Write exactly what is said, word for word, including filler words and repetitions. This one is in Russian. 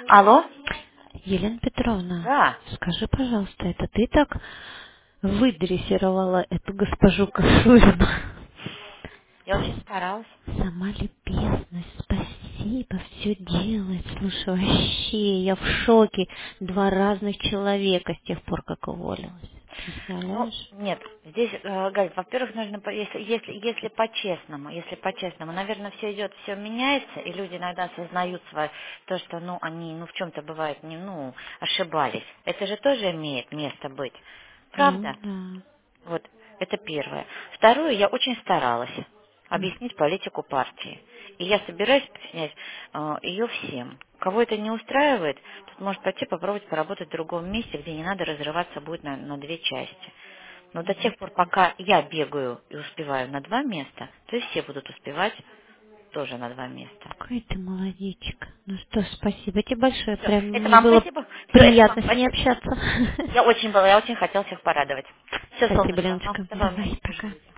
Алло? Елена Петровна, Да, скажи, пожалуйста, это ты так выдрессировала эту госпожу Кашурину? я очень старалась. Сама любезность, спасибо, все делает. Слушай, вообще, я в шоке. Два разных человека с тех пор, как уволилась. Ну, Представляешь? нет, здесь, э, Галь, во-первых, нужно, по- если, если, если по-честному, если по-честному, наверное, все идет, все меняется, и люди иногда осознают свое, то, что, ну, они, ну, в чем-то бывает, не, ну, ошибались. Это же тоже имеет место быть. Ну, Правда? да. Вот, это первое. Второе, я очень старалась М. объяснить политику партии. И я собираюсь объяснять э, ее всем. Кого это не устраивает, тот может пойти попробовать поработать в другом месте, где не надо разрываться будет на, на две части. Но до тех пор, пока я бегаю и успеваю на два места, то и все будут успевать тоже на два места. Какой ты молодечек. Ну что, спасибо тебе большое. Все, Прям это мне вам было спасибо. Все, это вам приятно с ней спасибо. общаться. Я очень была, я очень хотела всех порадовать. Все, Спасибо, солнышко. Ну, Леночка. давай у меня Давай, уже пока. будет.